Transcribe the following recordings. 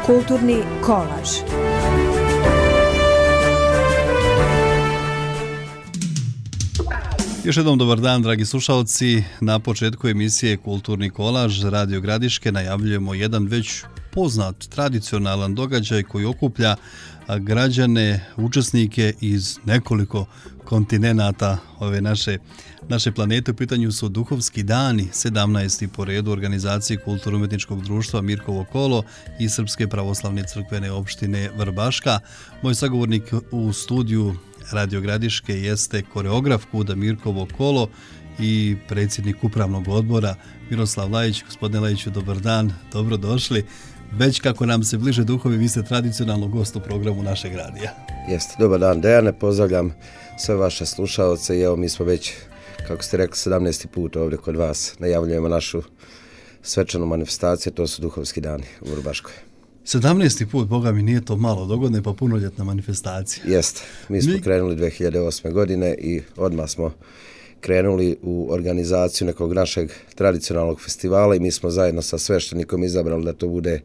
Kulturni kolaž. Još jednom dobar dan, dragi slušalci. Na početku emisije Kulturni kolaž Radio Gradiške najavljujemo jedan već poznat tradicionalan događaj koji okuplja građane, učesnike iz nekoliko kontinenata ove naše planete. U pitanju su Duhovski dani, 17. po redu organizacije Kulturno-umjetničkog društva Mirkovo kolo i Srpske pravoslavne crkvene opštine Vrbaška. Moj sagovornik u studiju Radio Gradiške jeste koreograf KUD-a Mirkovo kolo i predsjednik upravnog odbora Miroslav Lajić. Gospodine Lajiću, dobar dan, dobrodošli. Već kako nam se bliže duhovi, vi ste tradicionalno gost u programu našeg radija. Jeste, dobar dan Dejane, pozdravljam sve vaše slušalce i evo mi smo već, kako ste rekli, 17. put ovdje kod vas. Najavljujemo našu svečanu manifestaciju, to su Duhovski dani u Vrbaškoj. 17. put, Boga mi, nije to malo, dogodna je pa punoljetna manifestacija. Jeste, mi smo krenuli 2008. godine i odmah smo krenuli u organizaciju nekog našeg tradicionalnog festivala i mi smo zajedno sa sveštenikom izabrali da to bude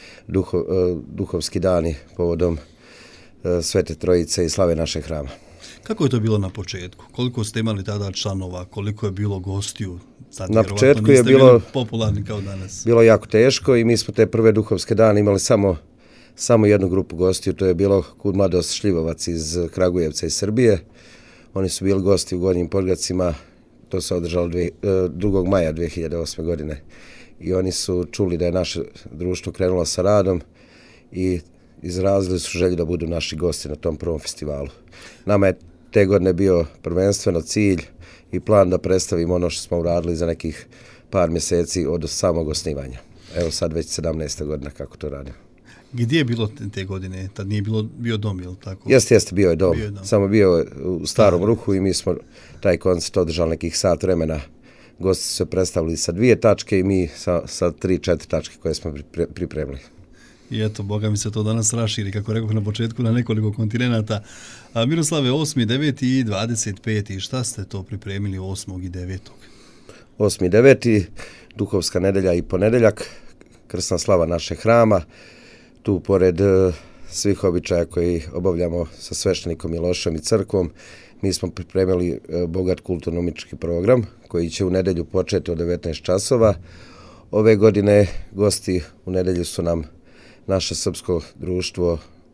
Duhovski dani povodom Svete Trojice i slave našeg hrama. Kako je to bilo na početku? Koliko ste imali tada članova? Koliko je bilo gostiju? Sad, na početku je bilo popularni kao danas. Bilo jako teško i mi smo te prve Duhovske dane imali samo jednu grupu gostiju. To je bilo KUD Mladost Šljivovac iz Kragujevca i Srbije. Oni su bili gosti u Gornjim Podgacima. To se održalo 2. maja 2008. godine. I oni su čuli da je naše društvo krenulo sa radom i izrazili su želju da budu naši gosti na tom prvom festivalu. Nama je te godine bio prvenstveno cilj i plan da predstavimo ono što smo uradili za nekih par mjeseci od samog osnivanja. Evo sad već 17. godina kako to radimo. Gdje je bilo te godine? Tad nije bio dom, je li tako? Jeste, bio je dom. Samo bio u Starom Ruhu i mi smo taj koncert održali nekih sat vremena. Gosti su se predstavili sa 2 tačke i mi sa 3-4 tačke koje smo pripremili. I eto, Boga mi se to danas raširi, kako rekao na početku, na nekoliko kontinenata. Miroslave, 8., 9. i 25. Šta ste to pripremili 8. i 9.? 8. i 9. Duhovska nedelja i ponedeljak, krsna slava našeg hrama. Tu, pored svih običaja koji obavljamo sa sveštenikom Milošem i crkvom, mi smo pripremili bogat kulturno-umjetnički program koji će u nedelju početi od 19 časova. Ove godine gosti u nedelju su nam naše srpsko društvo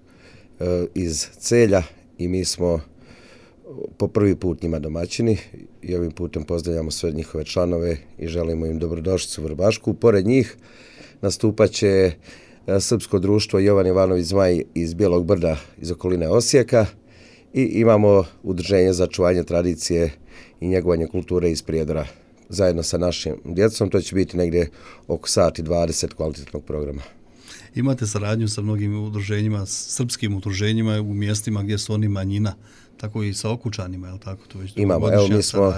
iz Celja i mi smo po prvi put njima domaćini i ovim putem pozdravljamo sve njihove članove i želimo im dobrodošlicu u Vrbašku. Pored njih nastupat će srpsko društvo Jovan Ivanović Zmaj iz Bijelog Brda iz okoline Osijeka i imamo udruženje za čuvanje tradicije i njegovanje kulture iz Prijedora. Zajedno sa našim djecom to će biti negdje oko 1:20 kvalitetnog programa. Imate saradnju sa mnogim udruženjima, srpskim udruženjima u mjestima gdje su oni manjina, tako i sa Okučanima, je li tako? To već imamo, evo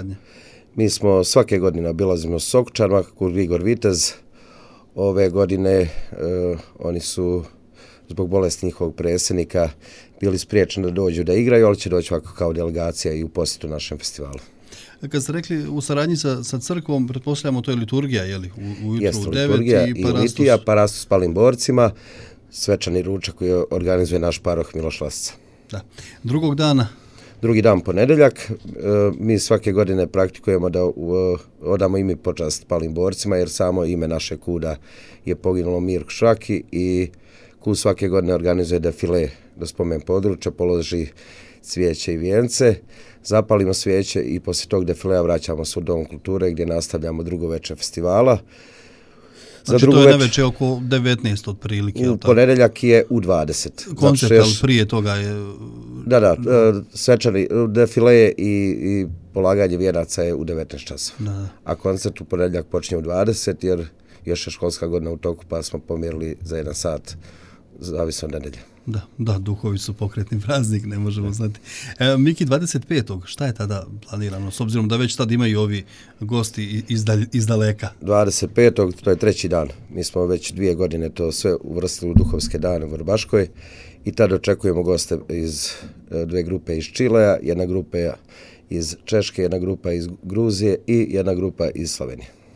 mi smo svake godine obilazimo s Okučanima, kako Igor Vitez. Ove godine oni su zbog bolesti njihovog predsjednika bili spriječeni da dođu da igraju, ali će doći ovako kao delegacija i u posjetu našem festivalu. Kad ste rekli u saradnji sa crkvom, pretpostavljamo to je liturgija, je li? Ujutru Jeste, u 9 liturgija i parastos. litija, parastos palim borcima, svečani ručak koji organizuje naš paroh Miloš Lasica. Da. Drugog dana? Drugi dan ponedeljak. Mi svake godine praktikujemo da odamo ime počast palim borcima, jer samo ime naše KUD-a je poginulo Mirko Švaki i KUD svake godine organizuje defile do spomen područja, položi cvijeće i vijence, zapalimo svijeće i poslije tog defilea vraćamo se u Dom kulture gdje nastavljamo drugo večer festivala. Znači to je navečer oko 19 otprilike. U ponedeljak je u 20. Koncert, ali prije toga je... Da, svečani defile i polaganje vijenaca je u 19 časova. Da. A koncert u ponedeljak počinje u 20 jer još je školska godina u toku pa smo pomjerili za 1 sat zavisno od nedelje. Da, duhovi su pokretni praznik, ne možemo znati. Miki, 25. šta je tada planirano, s obzirom da već tad imaju ovi gosti iz daleka? 25. to je 3. dan. Mi smo već 2 godine to sve uvrstili u Duhovske dane u Vrbaškoj i tada očekujemo goste iz 2 grupe iz Čilea, 1 grupa iz Češke, 1 grupa iz Gruzije i 1 grupa iz Slovenije.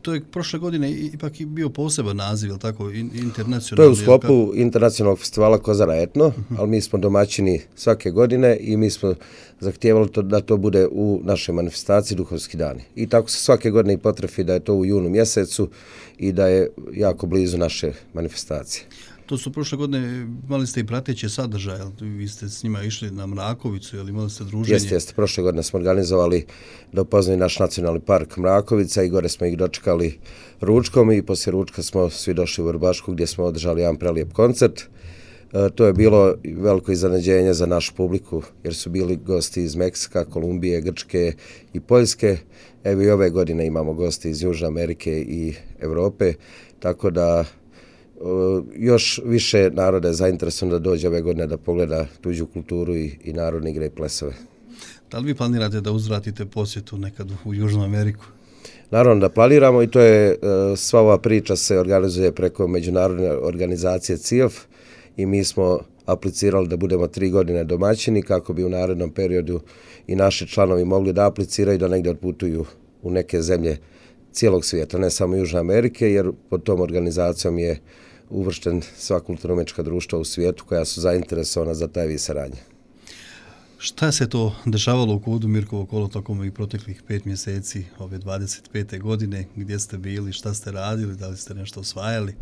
To je prošle godine ipak i bio poseban naziv, je li tako, internacionalni? To je u sklopu internacionalnog festivala Kozara Etno, ali mi smo domaćini svake godine i mi smo zahtijevali da to bude u našoj manifestaciji Duhovski dani. I tako se svake godine i potrefi da je to u junu mjesecu i da je jako blizu naše manifestacije. To su prošle godine, imali ste i prateće sadržaje, vi ste s njima išli na Mrakovicu, ili imali ste druženje? Jeste. Prošle godine smo organizovali da upoznaju naš nacionalni park Mrakovica i gore smo ih dočekali ručkom i poslije ručka smo svi došli u Vrbašku gdje smo održali jedan prelijep koncert. To je bilo veliko iznenađenje za našu publiku jer su bili gosti iz Meksika, Kolumbije, Grčke i Poljske. Evo i ove godine imamo gosti iz Južne Amerike i Europe, tako da još više naroda je zainteresovano da dođe ove godine da pogleda tuđu kulturu i narodne igre i plesove. Da li vi planirate da uzvratite posjetu nekad u Južnu Ameriku? Naravno da planiramo i to je, sva ova priča se organizuje preko međunarodne organizacije CIOF i mi smo aplicirali da budemo 3 godine domaćini kako bi u narednom periodu i naši članovi mogli da apliciraju da negdje otputuju u neke zemlje cijelog svijeta, ne samo Južne Amerike, jer pod tom organizacijom je uvršten sva kulturno-umjetnička društva u svijetu koja su zainteresovana za taj vid saradnje. Šta se to dešavalo u KUD-u Mirkovo kolo tokom i proteklih 5 mjeseci ove 25. godine? Gdje ste bili, šta ste radili, da li ste nešto osvajali?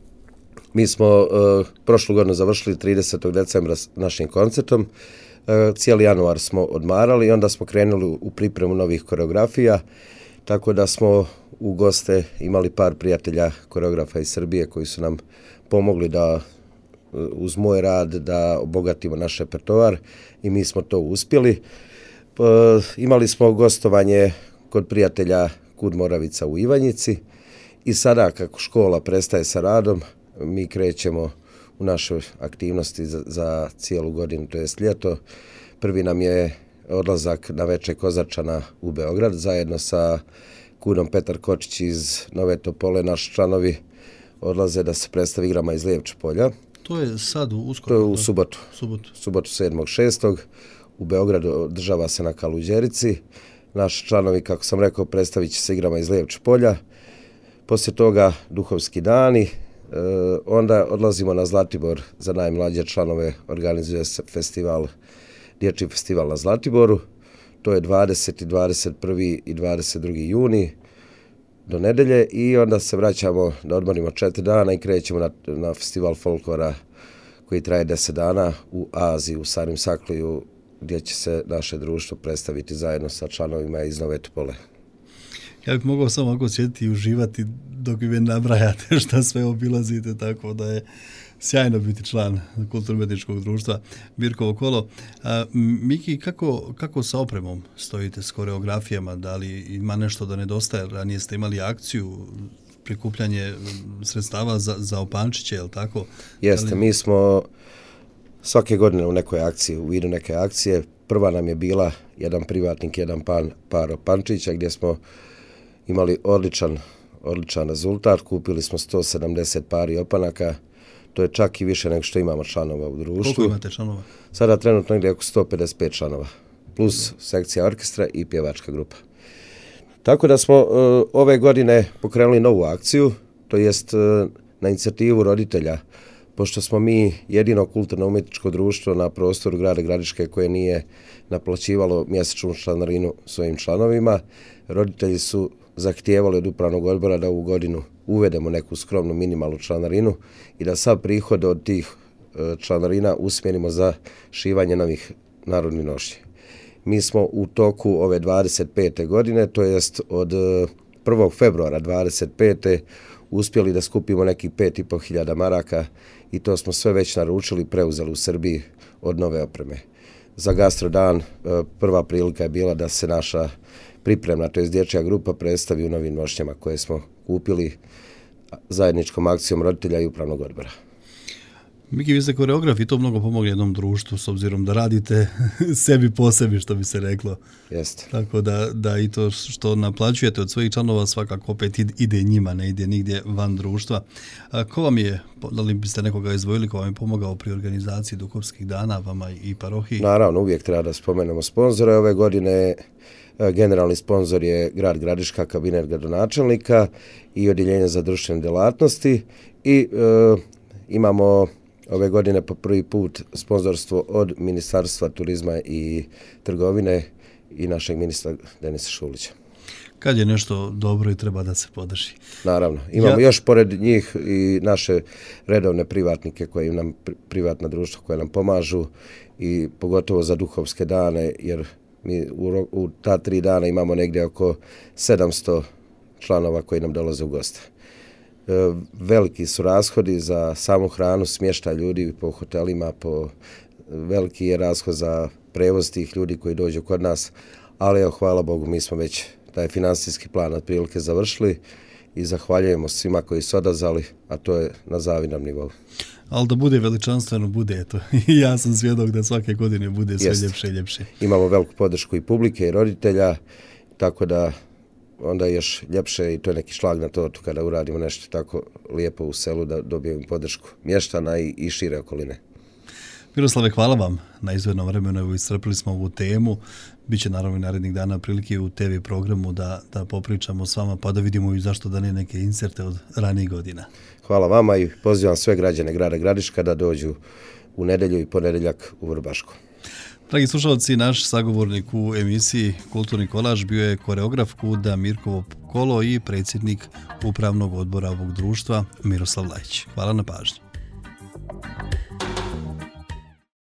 Mi smo prošlu godinu završili 30. decembra s našim koncertom. Cijeli januar smo odmarali i onda smo krenuli u pripremu novih koreografija, tako da smo u goste imali par prijatelja koreografa iz Srbije koji su nam pomogli da uz moj rad da obogatimo naš repertoar i mi smo to uspjeli. Imali smo gostovanje kod prijatelja KUD Moravica u Ivanjici i sada kako škola prestaje sa radom, mi krećemo u naše aktivnosti za cijelu godinu, to jest ljeto. Prvi nam je odlazak na Veče Kozarčana u Beograd zajedno sa KUD-om Petar Kočić iz Nove Topole. Naši članovi odlaze da se predstavi igrama iz Lijevča polja. To je sad uskoro? To je u subotu. Subotu 7.6. U Beogradu održava se na Kaluđerici. Naši članovi, kako sam rekao, predstavit će se igrama iz Lijevča polja. Poslije toga Duhovski dani. Onda odlazimo na Zlatibor za najmlađe članove, organizuje se dječji festival na Zlatiboru. To je 20., 21. i 22. juni do nedelje i onda se vraćamo da odmorimo 4 dana i krećemo na festival folklora koji traje 10 dana u Aziji, u Sarim Sakliju, gdje će se naše društvo predstaviti zajedno sa članovima iz Nove Topole. Ja bih mogao samo ovako sjediti i uživati dok vi nabrajate šta sve obilazite, tako da je sjajno biti član kulturno-umjetničkog društva Mirkovo kolo. Miki, kako sa opremom stojite, s koreografijama? Da li ima nešto da nedostaje? Ranije ste imali akciju, prikupljanje sredstava za opančiće, je li tako? Jeste, mi smo svake godine u nekoj akciji, u vidu neke akcije. Prva nam je bila jedan privatnik, jedan par opančića gdje smo imali odličan rezultat. Kupili smo 170 pari opanaka. To je čak i više nego što imamo članova u društvu. Koliko imate članova? Sada trenutno negdje oko 155 članova, plus sekcija orkestra i pjevačka grupa. Tako da smo ove godine pokrenuli novu akciju, to jest na inicijativu roditelja, pošto smo mi jedino kulturno-umjetničko društvo na prostoru grada Gradiške koje nije naplaćivalo mjesečnu članarinu svojim članovima. Roditelji su zahtijevali od upravnog odbora da ovu godinu uvedemo neku skromnu minimalnu članarinu i da sav prihod od tih članarina usmjerimo za šivanje novih narodnih nošnji. Mi smo u toku ove 25. godine, to jest od 1. februara 25. uspjeli da skupimo nekih 5.500 maraka i to smo sve već naručili i preuzeli u Srbiji od nove opreme. Za Gastrodan prva prilika je bila da se naša pripremna, to jest dječja grupa, predstavi u novim nošnjama koje smo kupili zajedničkom akcijom roditelja i upravnog odbora. Miki, vi ste koreograf i to mnogo pomogne jednom društvu, s obzirom da radite sebi po sebi, što bi se reklo. Jeste. Tako da i to što naplaćujete od svojih članova svakako opet ide njima, ne ide nigdje van društva. Ko vam je, da li biste nekoga izdvojili, ko vam je pomogao pri organizaciji Duhovskih dana, vama i parohiji? Naravno, uvijek treba da spomenemo sponzore. Ove godine generalni sponzor je grad Gradiška, kabinet gradonačelnika i odjeljenje za društvene djelatnosti i imamo ove godine po prvi put sponzorstvo od Ministarstva turizma i trgovine i našeg ministra Denisa Šulića. Kad je nešto dobro i treba da se podrži. Naravno. Imamo još pored njih i naše redovne privatnike koji nam, privatna društva koje nam pomažu i pogotovo za Duhovske dane, jer mi u ta 3 dana imamo negdje oko 700 članova koji nam dolaze u goste. Veliki su rashodi za samu hranu, smještaj ljudi po hotelima, veliki je rashod za prevoz tih ljudi koji dođu kod nas, ali evo, hvala Bogu, mi smo već taj financijski plan otprilike završili i zahvaljujemo svima koji su odazvali, a to je na zavidnom nivou. Ali da bude veličanstveno, bude, eto. Ja sam svjedok da svake godine bude sve ljepše i ljepše. Imamo veliku podršku i publike i roditelja, tako da onda je još ljepše i to je neki šlag na tortu kada uradimo nešto tako lijepo u selu da dobijemo podršku mještana i šire okoline. Miroslave, hvala vam na izdvojenom vremenu. Evo, iscrpili smo ovu temu. Biće naravno i narednih dana prilike u TV programu da popričamo s vama, pa da vidimo i zašto da ne neke inserte od ranijih godina. Hvala vama i pozivam sve građane grada Gradiška da dođu u nedjelju i ponedjeljak u Vrbašku. Dragi slušalci, naš sagovornik u emisiji Kulturni kolaž bio je koreograf KUD-a Mirkovo Kolo i predsjednik upravnog odbora ovog društva Miroslav Lajić. Hvala na pažnji.